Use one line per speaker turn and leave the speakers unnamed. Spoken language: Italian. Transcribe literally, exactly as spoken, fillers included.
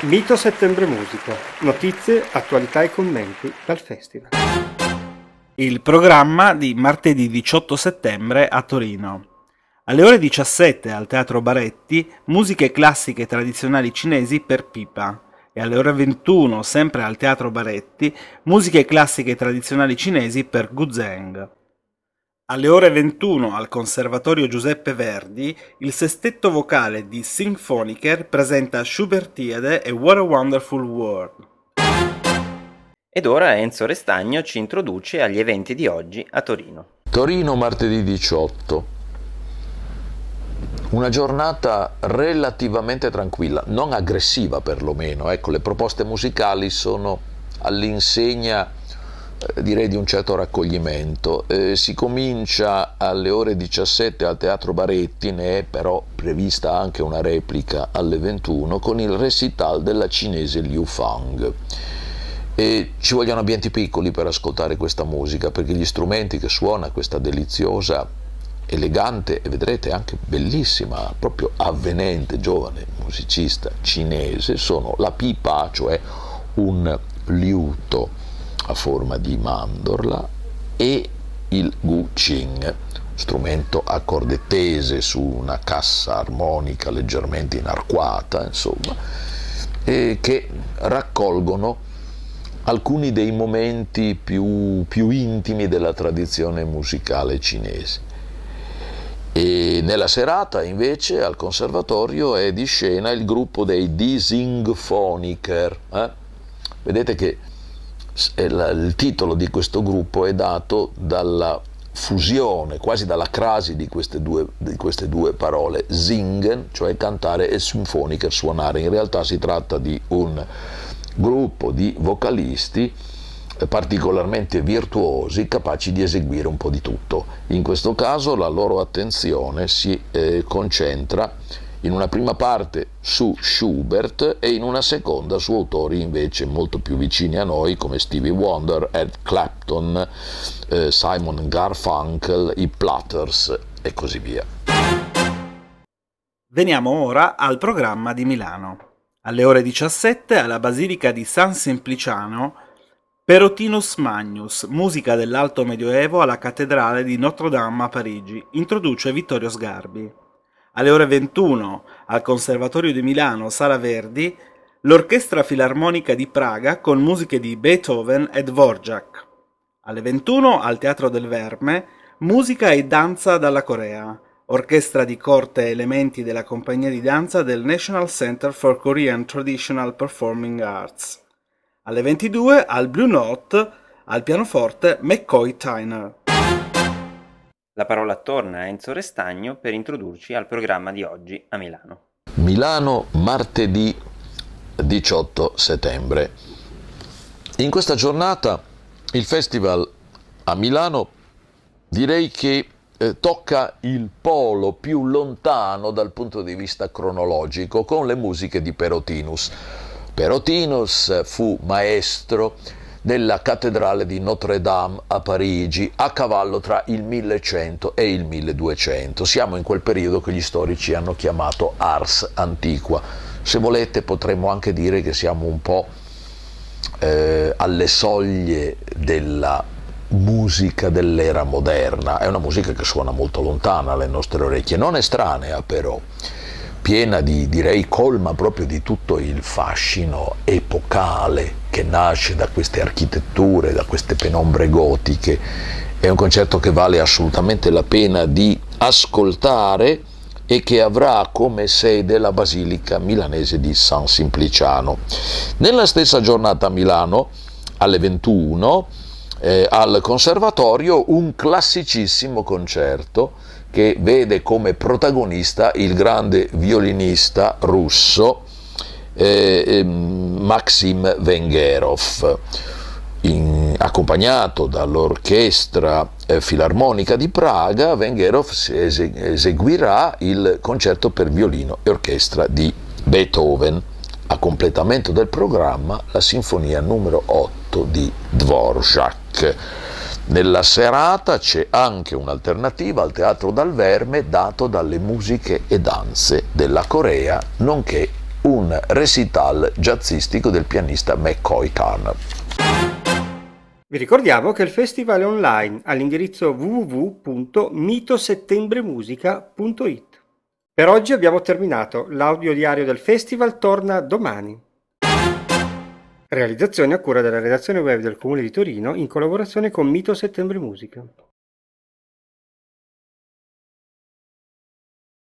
Mito Settembre Musica. Notizie, attualità e commenti dal festival.
Il programma di martedì diciotto settembre a Torino. Alle ore diciassette al Teatro Baretti, musiche classiche tradizionali cinesi per pipa. E alle ore ventuno, sempre al Teatro Baretti, musiche classiche tradizionali cinesi per guzheng. Alle ore ventuno al Conservatorio Giuseppe Verdi, il sestetto vocale di Symphoniker presenta Schubertiade e What a Wonderful World.
Ed ora Enzo Restagno ci introduce agli eventi di oggi a Torino.
Torino martedì diciotto. Una giornata relativamente tranquilla, non aggressiva perlomeno. Ecco, le proposte musicali sono all'insegna eh, direi di un certo raccoglimento. Eh, si comincia alle ore diciassette al Teatro Baretti, ne è però prevista anche una replica alle ventuno con il recital della cinese Liu Fang. E ci vogliono ambienti piccoli per ascoltare questa musica, perché gli strumenti che suona questa deliziosa, elegante e vedrete anche bellissima, proprio avvenente giovane musicista cinese sono la pipa, cioè un liuto a forma di mandorla, e il guqin, strumento a corde tese su una cassa armonica leggermente inarcuata, insomma, e che raccolgono alcuni dei momenti più, più intimi della tradizione musicale cinese. E nella serata invece al conservatorio è di scena il gruppo dei Die Singphoniker. Eh? Vedete che il titolo di questo gruppo è dato dalla fusione, quasi dalla crasi di queste due, di queste due parole, singen, cioè cantare, e Symphoniker, suonare. In realtà si tratta di un gruppo di vocalisti particolarmente virtuosi, capaci di eseguire un po' di tutto. In questo caso la loro attenzione si eh, concentra in una prima parte su Schubert e in una seconda su autori invece molto più vicini a noi come Stevie Wonder, Ed Clapton, eh, Simon Garfunkel, i Platters e così via.
Veniamo ora al programma di Milano. Alle ore diciassette alla Basilica di San Simpliciano, Perotinus Magnus, musica dell'Alto Medioevo alla Cattedrale di Notre-Dame a Parigi, introduce Vittorio Sgarbi. Alle ore ventuno al Conservatorio di Milano, Sala Verdi, l'Orchestra Filarmonica di Praga con musiche di Beethoven e Dvorak. Alle ventuno al Teatro del Verme, musica e danza dalla Corea. Orchestra di corte e elementi della compagnia di danza del National Center for Korean Traditional Performing Arts. Alle ventidue al Blue Note, al pianoforte McCoy Tyner.
La parola torna a Enzo Restagno per introdurci al programma di oggi a Milano.
Milano martedì diciotto settembre. In questa giornata il festival a Milano direi che Eh, tocca il polo più lontano dal punto di vista cronologico con le musiche di Perotinus. Perotinus fu maestro della cattedrale di Notre-Dame a Parigi a cavallo tra il millecento e il milleduecento. Siamo in quel periodo che gli storici hanno chiamato Ars Antiqua. Se volete potremmo anche dire che siamo un po' eh, alle soglie della musica dell'era moderna. È una musica che suona molto lontana alle nostre orecchie, non estranea però, piena di, direi, colma proprio di tutto il fascino epocale che nasce da queste architetture, da queste penombre gotiche. È un concerto che vale assolutamente la pena di ascoltare e che avrà come sede la Basilica milanese di San Simpliciano. Nella stessa giornata a Milano, alle ventuno, Eh, al Conservatorio, un classicissimo concerto che vede come protagonista il grande violinista russo eh, eh, Maxim Vengerov, in, accompagnato dall'Orchestra eh, Filarmonica di Praga. Vengerov eseguirà il concerto per violino e orchestra di Beethoven. A completamento del programma la sinfonia numero otto di Dvorak. Nella serata c'è anche un'alternativa al Teatro dal Verme dato dalle musiche e danze della Corea, nonché un un recital jazzistico del pianista McCoy Khan.
Vi ricordiamo che il festival è online all'indirizzo w w w punto mitosettembremusica punto it. Per oggi abbiamo terminato, l'audio diario del festival torna domani. Realizzazione a cura della redazione web del Comune di Torino in collaborazione con Mito Settembre Musica.